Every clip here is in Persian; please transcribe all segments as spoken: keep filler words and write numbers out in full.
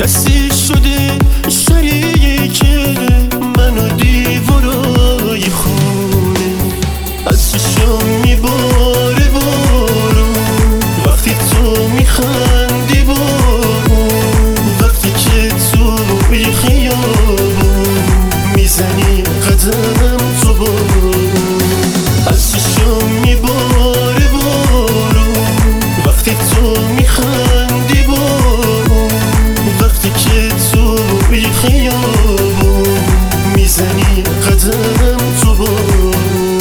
کسی شده شریک من و دیوارای خونه. از چشم میباره بارون وقتی تو میخندی بارون، وقتی که تو توی خیابون میزنی قدم تو بارون. از چشم میباره بارون وقتی تو میخندی بارون، وقتی که تو توی خیابون میزنی قدم تو بارون.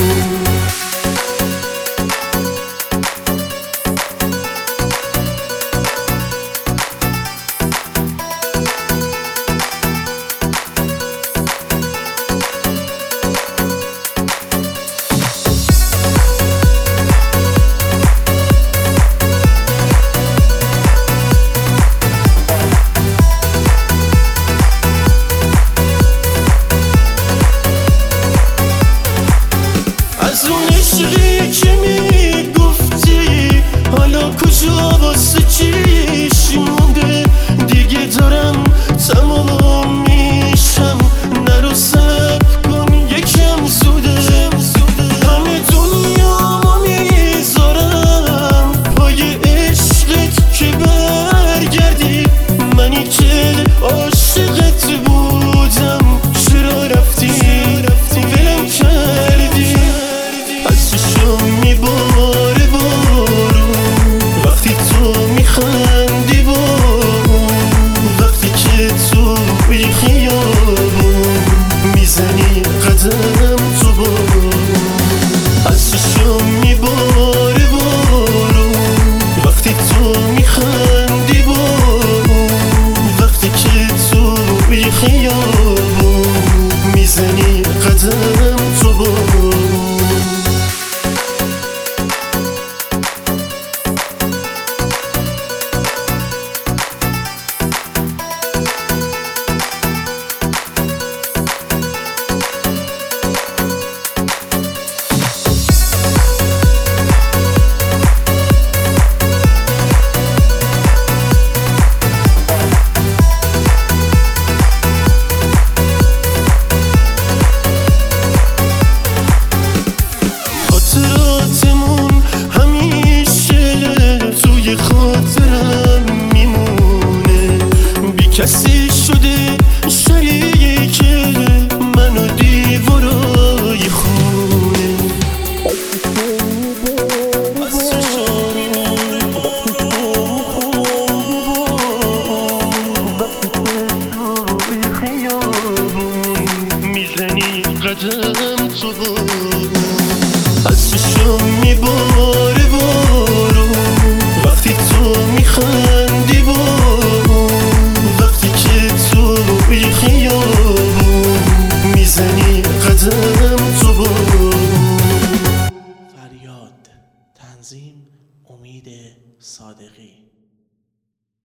از اون عشقی که میگفتی حالا کجا واسه چیش مونده؟ دیگه دارم تمام میشم، نرو صبر کن یکم زوده. همه دنیا ما میذارم پای عشقت که برگردی، منی که عاشقت بودم چرا رفتی ولم کردی؟ از چشم میباره بارون وقتی تو میخندی بارون، وقتی که تو توی خیابون میزنی قدم تو بارون. از چشم میباره بارون وقتی تو میخندی بارون، وقتی که تو توی خیابون میزنی قدم تو بارون. خاطراتمون همیشه توی خاطرم میمونه. بی کسی شده شریک من و دیوارای خونه. از چشم میباره بارون وقتی که توی خیابون میزنی قدم تو بارون. از چشم میباره بارون وقتی تو میخندی بارون، وقتی که تو توی خیابون میزنی قدم تو بارون. فریاد، تنظیم امید صادقی.